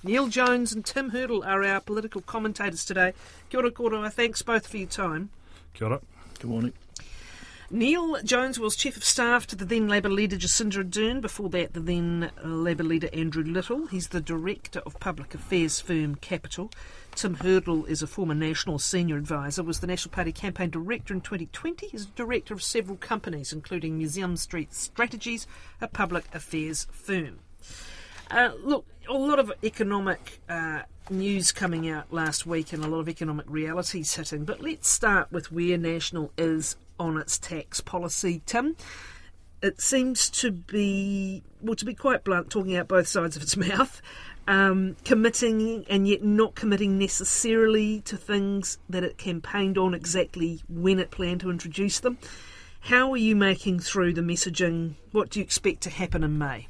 Neil Jones and Tim Hurdle are our political commentators today. Kia ora koutou. Thanks both for your time. Kia ora. Good morning. Neil Jones was Chief of Staff to the then Labour leader Jacinda Ardern. Before that, the then Labour leader Andrew Little. He's the Director of Public Affairs firm Capital. Tim Hurdle is a former National Senior Advisor, was the National Party Campaign Director in 2020. He's a Director of several companies, including Museum Street Strategies, a public affairs firm. Look, a lot of economic news coming out last week and a lot of economic realities hitting, but let's start with where National is on its tax policy. Tim, it seems to be, well, to be quite blunt, talking out both sides of its mouth, committing and yet not committing necessarily to things that it campaigned on exactly when it planned to introduce them. How are you making through the messaging? What do you expect to happen in May?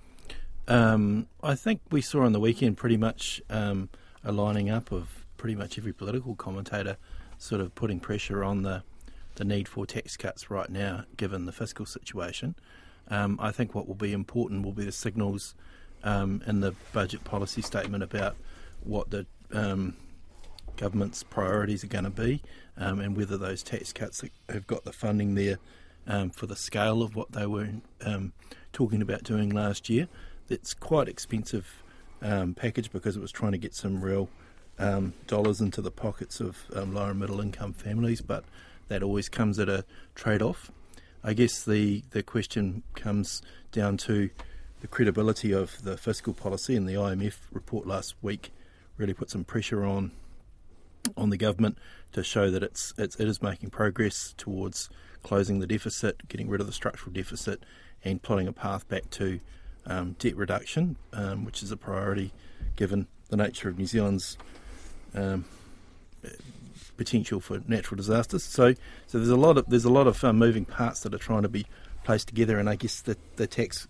I think we saw on the weekend pretty much a lining up of pretty much every political commentator sort of putting pressure on the need for tax cuts right now, given the fiscal situation. I think what will be important will be the signals in the budget policy statement about what the government's priorities are going to be, and whether those tax cuts have got the funding there for the scale of what they were talking about doing last year. It's quite expensive package because it was trying to get some real dollars into the pockets of lower and middle income families, but that always comes at a trade-off. I guess the question comes down to the credibility of the fiscal policy, and the IMF report last week really put some pressure on the government to show that it is making progress towards closing the deficit, getting rid of the structural deficit, and plotting a path back to debt reduction, which is a priority given the nature of New Zealand's potential for natural disasters. So there's a lot of moving parts that are trying to be placed together, and I guess the tax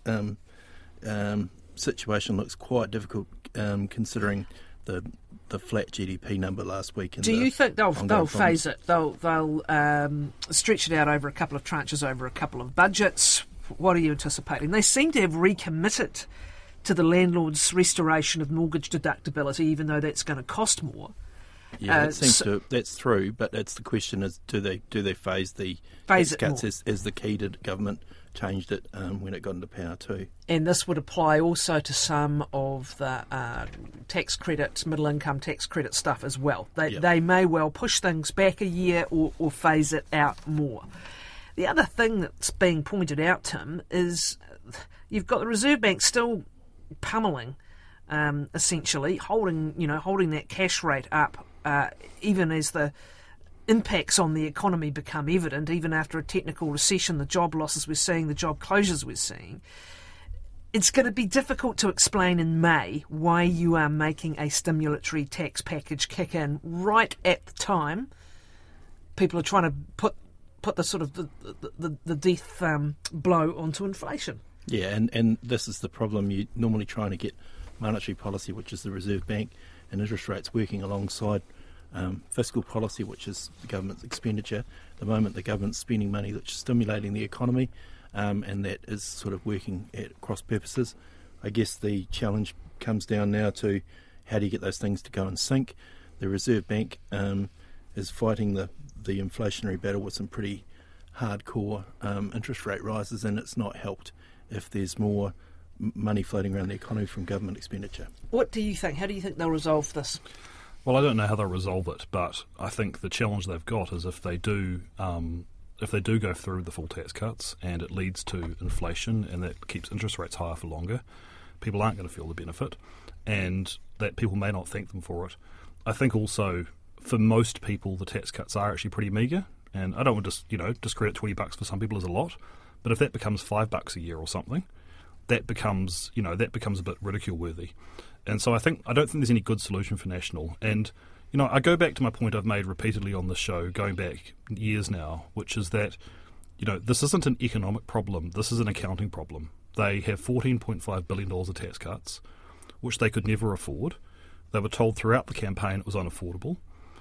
situation looks quite difficult considering the flat GDP number last week. Do you think they'll phase it? They'll stretch it out over a couple of tranches, over a couple of budgets? What are you anticipating? They seem to have recommitted to the landlord's restoration of mortgage deductibility, even though that's going to cost more. Yeah, that's through, but it's the question is, do they phase the tax cuts as the key to government changed it when it got into power too? And this would apply also to some of the tax credit, middle income tax credit stuff as well. They may well push things back a year or phase it out more. The other thing that's being pointed out, Tim, is you've got the Reserve Bank still pummelling, essentially holding that cash rate up, even as the impacts on the economy become evident. Even after a technical recession, the job losses we're seeing, the job closures we're seeing. It's going to be difficult to explain in May why you are making a stimulatory tax package kick in right at the time people are trying to put the sort of the death blow onto inflation. Yeah, and this is the problem. You're normally trying to get monetary policy, which is the Reserve Bank, and interest rates working alongside fiscal policy, which is the government's expenditure. At the moment, the government's spending money which is stimulating the economy, and that is sort of working at cross purposes. I guess the challenge comes down now to how do you get those things to go in sync. The Reserve Bank is fighting the inflationary battle with some pretty hardcore interest rate rises, and it's not helped if there's more money floating around the economy from government expenditure. What do you think? How do you think they'll resolve this? Well, I don't know how they'll resolve it, but I think the challenge they've got is if they do go through the full tax cuts and it leads to inflation and that keeps interest rates higher for longer, people aren't going to feel the benefit, and that people may not thank them for it. I think also for most people the tax cuts are actually pretty meagre, and I don't want to discredit $20 for some people as a lot, but if that becomes $5 a year or something, that becomes a bit ridicule worthy. And so I don't think there's any good solution for National. And I go back to my point I've made repeatedly on this show, going back years now, which is that this isn't an economic problem, this is an accounting problem. They have $14.5 billion of tax cuts, which they could never afford. They were told throughout the campaign it was unaffordable.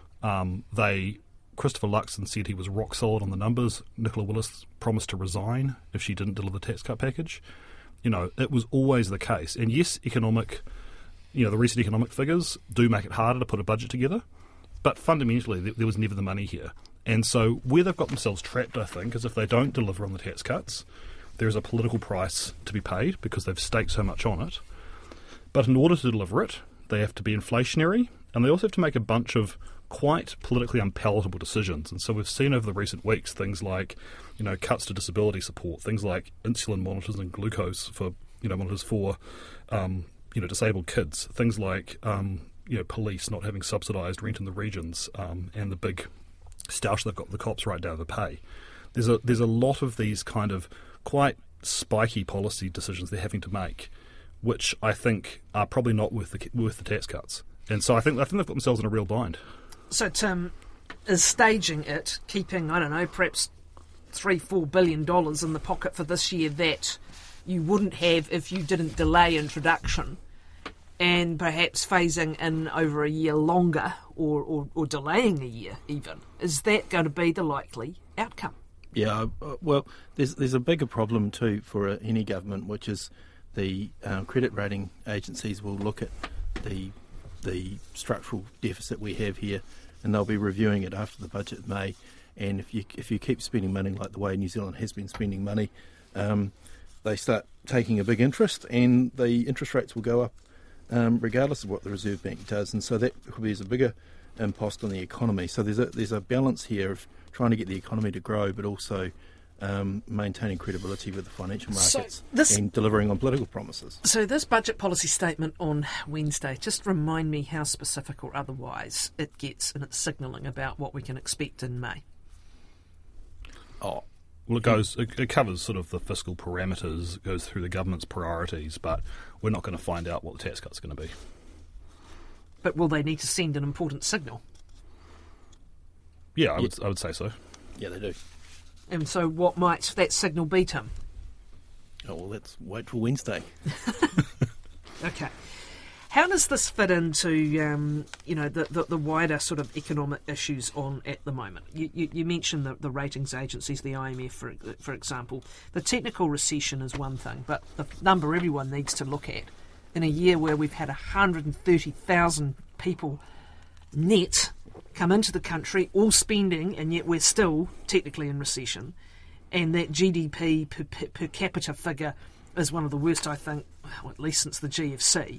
Christopher Luxon said he was rock solid on the numbers. Nicola Willis promised to resign if she didn't deliver the tax cut package. It was always the case. And yes, economic the recent economic figures do make it harder to put a budget together, but fundamentally there was never the money here. And so where they've got themselves trapped, I think, is if they don't deliver on the tax cuts, there is a political price to be paid because they've staked so much on it. But in order to deliver it, they have to be inflationary, and they also have to make a bunch of quite politically unpalatable decisions. And so we've seen over the recent weeks things like, cuts to disability support, things like insulin monitors and glucose for, monitors for, disabled kids, things like, police not having subsidised rent in the regions, and the big stoush they've got the cops right down to pay. There's a lot of these kind of quite spiky policy decisions they're having to make, which I think are probably not worth the tax cuts. And so I think they've got themselves in a real bind. So Tim is staging it, keeping, perhaps $3-4 billion in the pocket for this year that you wouldn't have if you didn't delay introduction, and perhaps phasing in over a year longer or delaying a year even. Is that going to be the likely outcome? Yeah, well, there's a bigger problem too for any government, which is the credit rating agencies will look at the structural deficit we have here, and they'll be reviewing it after the budget in May. And if you keep spending money like the way New Zealand has been spending money, they start taking a big interest, and the interest rates will go up regardless of what the Reserve Bank does. And so that is a bigger impost on the economy. So there's a balance here of trying to get the economy to grow, but also maintaining credibility with the financial markets and delivering on political promises. So this budget policy statement on Wednesday, just remind me how specific or otherwise it gets in its signalling about what we can expect in May. Well, it covers sort of the fiscal parameters, goes through the government's priorities, but we're not going to find out what the tax cut's going to be. But will they need to send an important signal? Yeah, I would say so. Yeah, they do. And so what might that signal be, Tim? Oh, well, let's wait for Wednesday. Okay. How does this fit into, the wider sort of economic issues on at the moment? You mentioned the ratings agencies, the IMF, for example. The technical recession is one thing, but the number everyone needs to look at in a year where we've had 130,000 people net come into the country, all spending, and yet we're still technically in recession, and that GDP per capita figure is one of the worst, I think, at least since the GFC.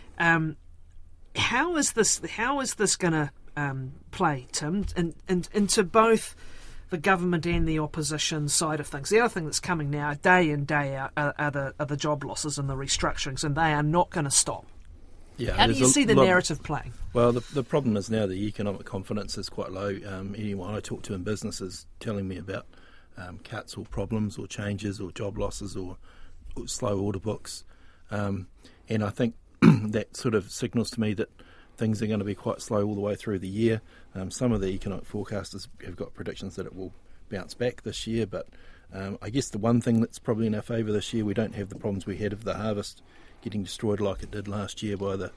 How is this going to play, Tim, into both the government and the opposition side of things? The other thing that's coming now, day in, day out, are the job losses and the restructurings, and they are not going to stop. Yeah, how do you see the narrative playing? Well, the problem is now the economic confidence is quite low. Anyone I talk to in business is telling me about cuts or problems or changes or job losses or slow order books. And I think that sort of signals to me that things are going to be quite slow all the way through the year. Some of the economic forecasters have got predictions that it will bounce back this year, but I guess the one thing that's probably in our favour this year, we don't have the problems we had of the harvest getting destroyed like it did last year by the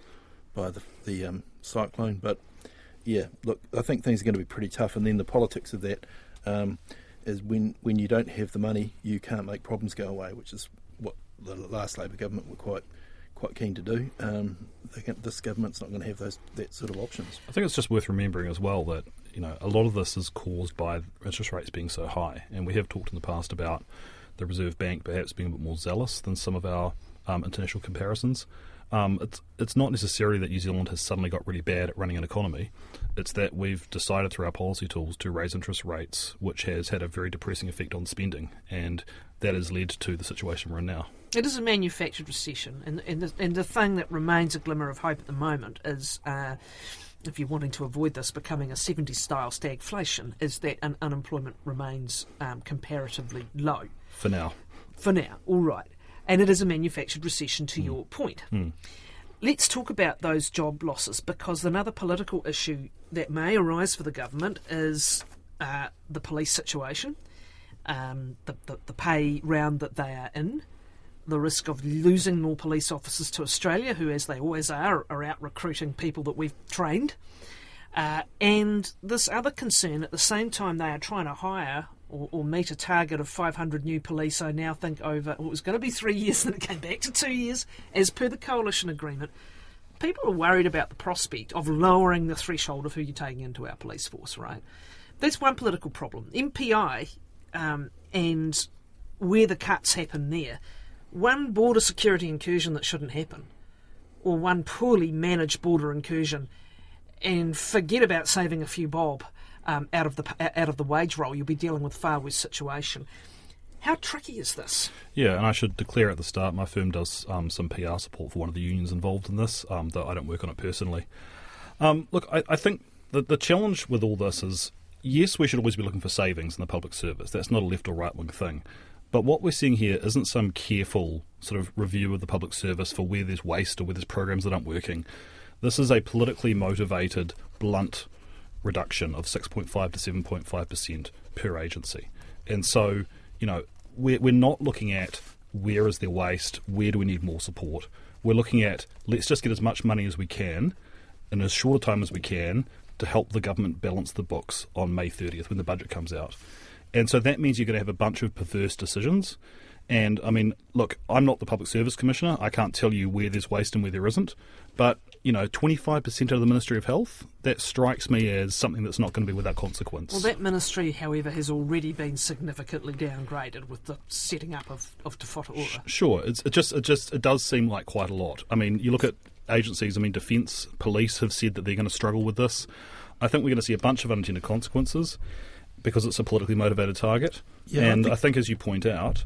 cyclone. But yeah, look, I think things are going to be pretty tough, and then the politics of that is when you don't have the money, you can't make problems go away, which is what the last Labor government were quite keen to do. This government's not going to have that sort of options. I think it's just worth remembering as well that a lot of this is caused by interest rates being so high, and we have talked in the past about the Reserve Bank perhaps being a bit more zealous than some of our international comparisons. It's not necessarily that New Zealand has suddenly got really bad at running an economy. It's that we've decided through our policy tools to raise interest rates, which has had a very depressing effect on spending, and that has led to the situation we're in now. It is a manufactured recession, and the thing that remains a glimmer of hope at the moment is, if you're wanting to avoid this becoming a 70s-style stagflation, is that unemployment remains comparatively low. For now, all right. And it is a manufactured recession, to your point. Let's talk about those job losses, because another political issue that may arise for the government is the police situation, the pay round that they are in, the risk of losing more police officers to Australia, who, as they always are out recruiting people that we've trained, and this other concern, at the same time they are trying to hire or meet a target of 500 new police, I now think over, it was going to be 3 years, then it came back to 2 years, as per the coalition agreement. people are worried about the prospect of lowering the threshold of who you're taking into our police force, right? That's one political problem. MPI and where the cuts happen there, one border security incursion that shouldn't happen, or one poorly managed border incursion, and forget about saving a few bob out of the wage roll, you'll be dealing with a far worse situation. How tricky is this? Yeah, and I should declare at the start, my firm does some PR support for one of the unions involved in this, though I don't work on it personally. Look, I think the challenge with all this is, yes, we should always be looking for savings in the public service. That's not a left or right-wing thing. But what we're seeing here isn't some careful sort of review of the public service for where there's waste or where there's programs that aren't working. This is a politically motivated, blunt reduction of 6.5 to 7.5% per agency. And so, we're not looking at where is there waste, where do we need more support. We're looking at let's just get as much money as we can in as short a time as we can to help the government balance the books on May 30th when the budget comes out. And so that means you're going to have a bunch of perverse decisions. And, I mean, look, I'm not the Public Service Commissioner. I can't tell you where there's waste and where there isn't. But, 25% of the Ministry of Health, that strikes me as something that's not going to be without consequence. Well, that ministry, however, has already been significantly downgraded with the setting up of Te Whatu Ora. Sure. It does seem like quite a lot. I mean, you look at agencies, Defence, police have said that they're going to struggle with this. I think we're going to see a bunch of unintended consequences because it's a politically motivated target. Yeah, and I think, as you point out,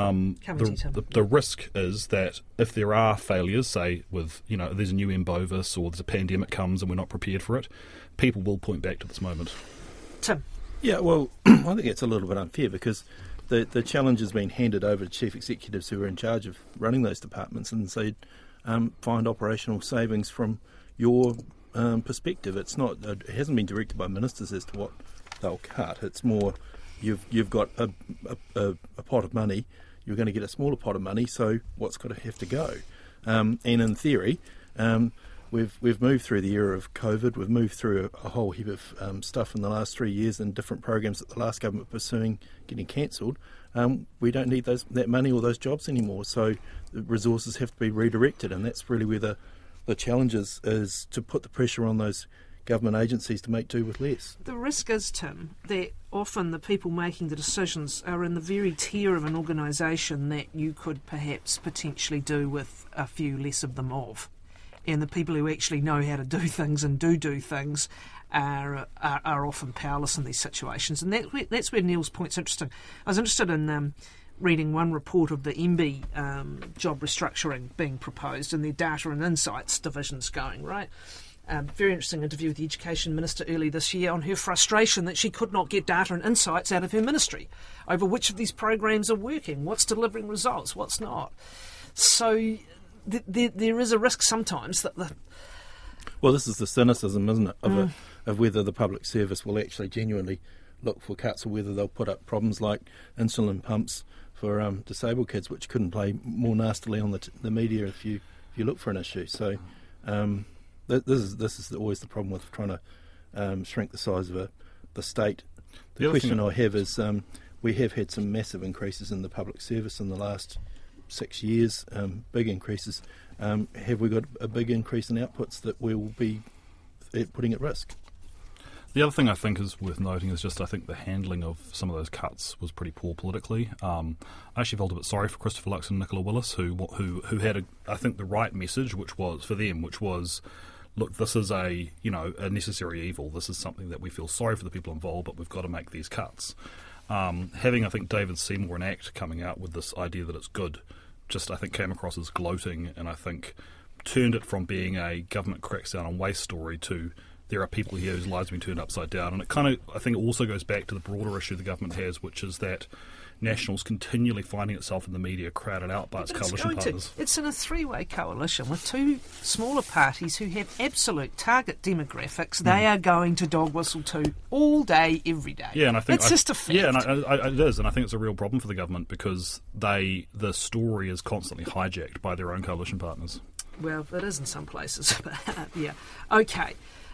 the risk is that if there are failures, say with, there's a new M. bovis or there's a pandemic comes and we're not prepared for it, people will point back to this moment. Tim? Yeah, well, I think it's a little bit unfair because the challenge has been handed over to chief executives who are in charge of running those departments and say, find operational savings from your perspective. It hasn't been directed by ministers as to what they'll cut. It's more you've got a pot of money. You're going to get a smaller pot of money. So what's got to have to go? And in theory, we've moved through the era of COVID. We've moved through a whole heap of stuff in the last 3 years and different programs that the last government were pursuing getting cancelled. We don't need that money or those jobs anymore. So the resources have to be redirected, and that's really where the challenge is to put the pressure on those government agencies to make do with less. The risk is, Tim, that often the people making the decisions are in the very tier of an organisation that you could perhaps potentially do with a few less of them of. And the people who actually know how to do things and do things are often powerless in these situations. And that's where Neil's point's interesting. I was interested in reading one report of the MB job restructuring being proposed and their data and insights divisions going, right? Very interesting interview with the Education Minister early this year on her frustration that she could not get data and insights out of her ministry over which of these programs are working, what's delivering results, what's not. So there is a risk sometimes that Well, this is the cynicism, isn't it, of whether the public service will actually genuinely look for cuts or whether they'll put up problems like insulin pumps for disabled kids, which couldn't play more nastily on the media if you look for an issue. So this is always the problem with trying to shrink the size of the state. The question I have is we have had some massive increases in the public service in the last 6 years, big increases. Have we got a big increase in outputs that we will be putting at risk? The other thing I think is worth noting is just I think the handling of some of those cuts was pretty poor politically. I actually felt a bit sorry for Christopher Luxon and Nicola Willis, who had I think the right message, which was, look, this is a necessary evil. This is something that we feel sorry for the people involved, but we've got to make these cuts. Having I think David Seymour and ACT coming out with this idea that it's good, just I think came across as gloating, and I think turned it from being a government cracks down on waste story to there are people here whose lives have been turned upside down. And it kind of, I think, also goes back to the broader issue the government has, which is that National's continually finding itself in the media crowded out by its coalition partners. It's in a three-way coalition with two smaller parties who have absolute target demographics they are going to dog whistle to all day, every day. Yeah, and I think it's just a fact. Yeah, and it is, and I think it's a real problem for the government because the story is constantly hijacked by their own coalition partners. Well, it is in some places, but yeah. Okay.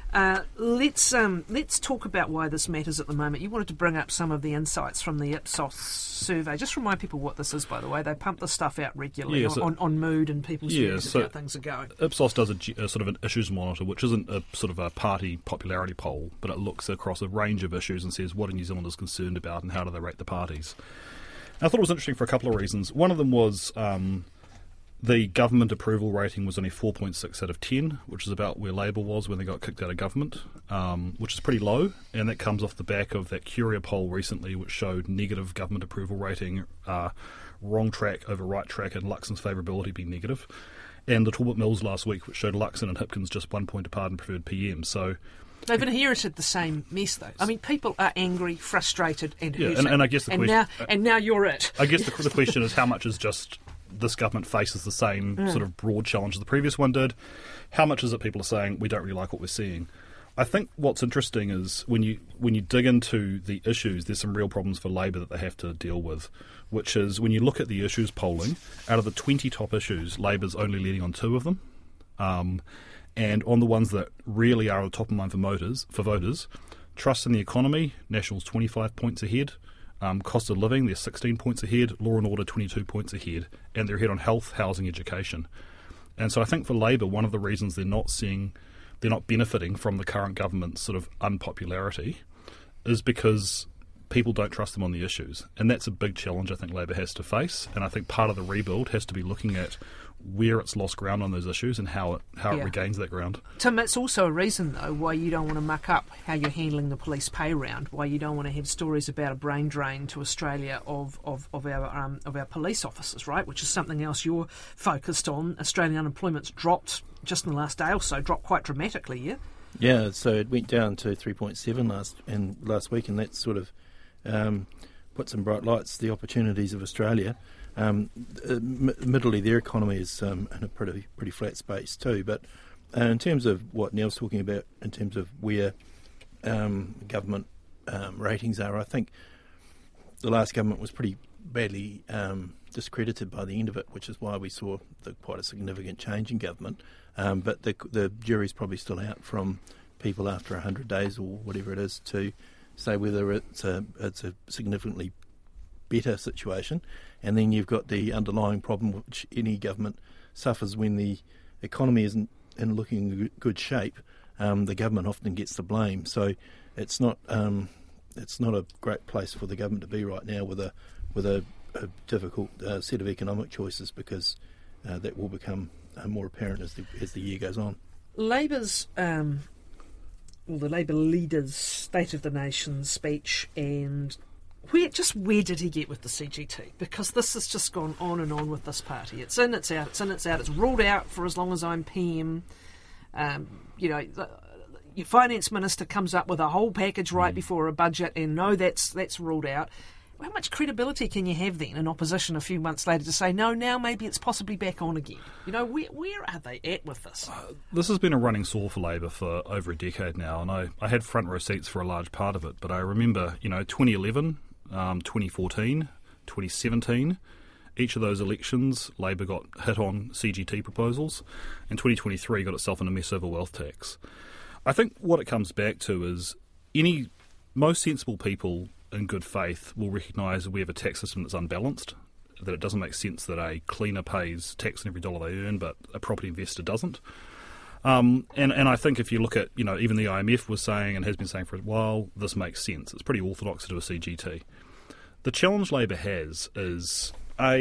Let's talk about why this matters at the moment. You wanted to bring up some of the insights from the Ipsos survey. Just remind people what this is, by the way. They pump this stuff out regularly on mood and people's views of how things are going. Ipsos does a sort of an issues monitor, which isn't a sort of a party popularity poll, but it looks across a range of issues and says what are New Zealanders concerned about and how do they rate the parties. And I thought it was interesting for a couple of reasons. One of them was the government approval rating was only 4.6 out of 10, which is about where Labour was when they got kicked out of government, which is pretty low, and that comes off the back of that Curia poll recently, which showed negative government approval rating, wrong track over right track, and Luxon's favourability being negative, and the Talbot Mills last week, which showed Luxon and Hipkins just 1 point apart in preferred PM. So they've inherited the same mess, though. I mean, people are angry, frustrated, and hurting. And I guess the question, now you're it. I guess the question is how much is just this government faces the same sort of broad challenge as the previous one did. How much is it people are saying we don't really like what we're seeing? I think what's interesting is when you dig into the issues, there's some real problems for Labour that they have to deal with, which is when you look at the issues polling, out of the 20 top issues, Labour's only leading on 2 of them. And on the ones that really are at the top of mind for voters, trust in the economy, National's 25 points ahead. Cost of living, they're 16 points ahead. Law and order, 22 points ahead. And they're ahead on health, housing, education. And so I think for Labour, one of the reasons they're not benefiting from the current government's sort of unpopularity is because people don't trust them on the issues. And that's a big challenge I think Labour has to face. And I think part of the rebuild has to be looking at where it's lost ground on those issues and how it regains that ground. Tim, it's also a reason, though, why you don't want to muck up how you're handling the police pay round, why you don't want to have stories about a brain drain to Australia of our police officers, right, which is something else you're focused on. Australian unemployment's dropped just in the last day or so, dropped quite dramatically, yeah? Yeah, so it went down to 3.7 last week, and that sort of put some bright lights to the opportunities of Australia. Admittedly, their economy is in a pretty flat space too. But in terms of what Neil's talking about, in terms of where government ratings are, I think the last government was pretty badly discredited by the end of it, which is why we saw quite a significant change in government. But the jury's probably still out from people after 100 days or whatever it is to say whether it's a significantly better situation. And then you've got the underlying problem which any government suffers when the economy isn't in looking good shape. The government often gets the blame. So it's not a great place for the government to be right now with a difficult set of economic choices, because that will become more apparent as the year goes on. Labour's the Labour leader's State of the Nation speech, and where did he get with the CGT? Because this has just gone on and on with this party. It's in, it's out, it's in, it's out. It's ruled out for as long as I'm PM. Your finance minister comes up with a whole package right before a budget, and no, that's ruled out. How much credibility can you have then in opposition a few months later to say, no, now maybe it's possibly back on again? Where are they at with this? This has been a running sore for Labour for over a decade now, and I had front row seats for a large part of it. But I remember, 2011, 2014, 2017, each of those elections, Labour got hit on CGT proposals, and 2023 got itself in a mess over wealth tax. I think what it comes back to is most sensible people in good faith will recognise that we have a tax system that's unbalanced, that it doesn't make sense that a cleaner pays tax on every dollar they earn but a property investor doesn't. And I think if you look at, even the IMF was saying and has been saying for a while, this makes sense. It's pretty orthodox to do a CGT. The challenge Labour has is,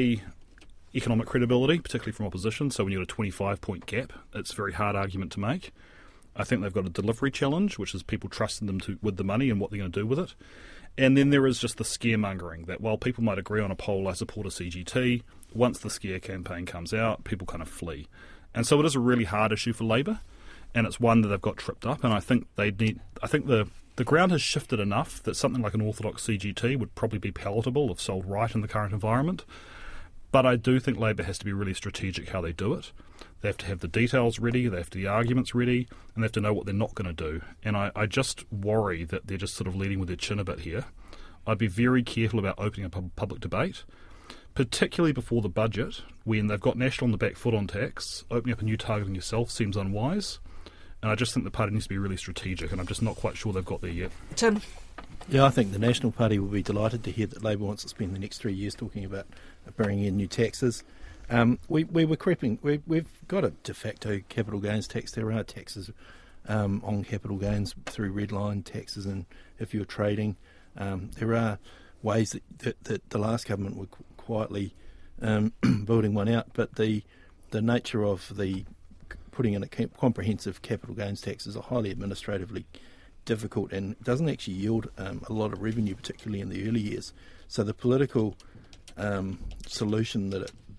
economic credibility, particularly from opposition. So when you've got a 25-point gap, it's a very hard argument to make. I think they've got a delivery challenge, which is people trusting them with the money and what they're going to do with it. And then there is just the scaremongering that while people might agree on a poll, I support a CGT, once the scare campaign comes out, people kind of flee. And so it is a really hard issue for Labour, and it's one that they've got tripped up. And I think the ground has shifted enough that something like an orthodox CGT would probably be palatable if sold right in the current environment. But I do think Labour has to be really strategic how they do it. They have to have the details ready, they have the arguments ready, and they have to know what they're not going to do. And I just worry that they're just sort of leading with their chin a bit here. I'd be very careful about opening up a public debate, particularly before the budget, when they've got National on the back foot on tax. Opening up a new target on yourself seems unwise. And I just think the party needs to be really strategic, and I'm just not quite sure they've got there yet. Tim? Yeah, I think the National Party will be delighted to hear that Labour wants to spend the next 3 years talking about bringing in new taxes. We've got a de facto capital gains tax. There are taxes on capital gains through red line taxes, and if you're trading, there are ways that the last government were quietly building one out. But the nature of the putting in a comprehensive capital gains tax is a highly administratively difficult and doesn't actually yield a lot of revenue, particularly in the early years. So the political solution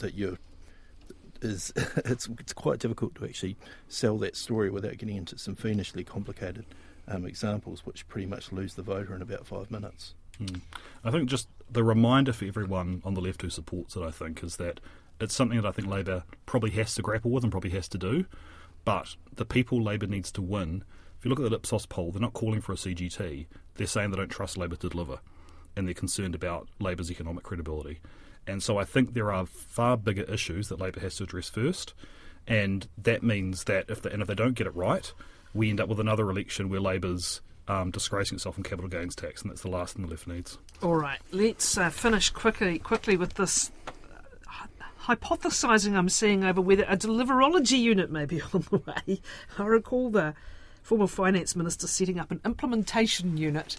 it's quite difficult to actually sell that story without getting into some fiendishly complicated examples, which pretty much lose the voter in about 5 minutes. I think just the reminder for everyone on the left who supports it, I think, is that it's something that I think Labour probably has to grapple with and probably has to do. But the people Labour needs to win, if you look at the Ipsos poll, they're not calling for a CGT. They're saying they don't trust Labour to deliver, and they're concerned about Labour's economic credibility. And so I think there are far bigger issues that Labour has to address first, and that means that if they don't get it right, we end up with another election where Labour's disgracing itself on capital gains tax, and that's the last thing the left needs. All right, let's finish quickly with this hypothesising I'm seeing over whether a deliverology unit may be on the way. I recall the former finance minister setting up an implementation unit.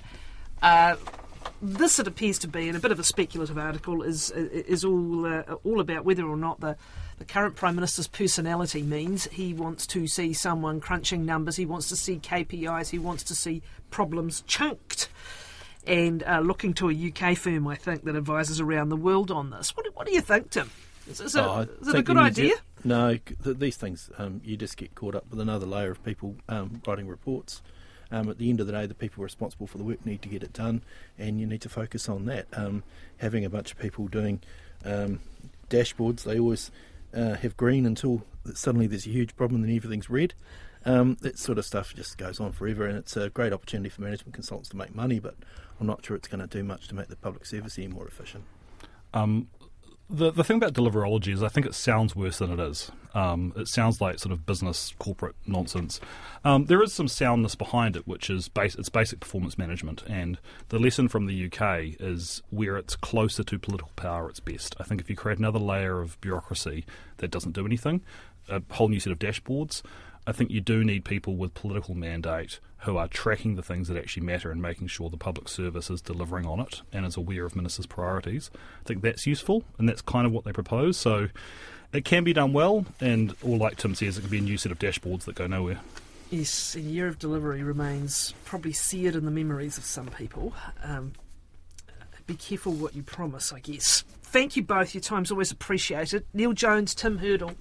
This, it appears to be, in a bit of a speculative article, is all about whether or not the current Prime Minister's personality means he wants to see someone crunching numbers, he wants to see KPIs, he wants to see problems chunked. And looking to a UK firm, I think, that advises around the world on this. What do you think, Tim? Is it a good idea? No, these things, you just get caught up with another layer of people writing reports. At the end of the day, the people responsible for the work need to get it done, and you need to focus on that. Having a bunch of people doing dashboards, they always have green until suddenly there's a huge problem and everything's red. That sort of stuff just goes on forever, and it's a great opportunity for management consultants to make money, but I'm not sure it's going to do much to make the public service any more efficient. The thing about deliverology is I think it sounds worse than it is. It sounds like sort of business, corporate nonsense. There is some soundness behind it, which is it's basic performance management. And the lesson from the UK is where it's closer to political power, it's best. I think if you create another layer of bureaucracy that doesn't do anything, a whole new set of dashboards, I think you do need people with political mandate who are tracking the things that actually matter and making sure the public service is delivering on it and is aware of ministers' priorities. I think that's useful, and that's kind of what they propose. So it can be done well, or like Tim says, it can be a new set of dashboards that go nowhere. Yes, a year of delivery remains probably seared in the memories of some people. Be careful what you promise, I guess. Thank you both. Your time's always appreciated. Neil Jones, Tim Hurdle,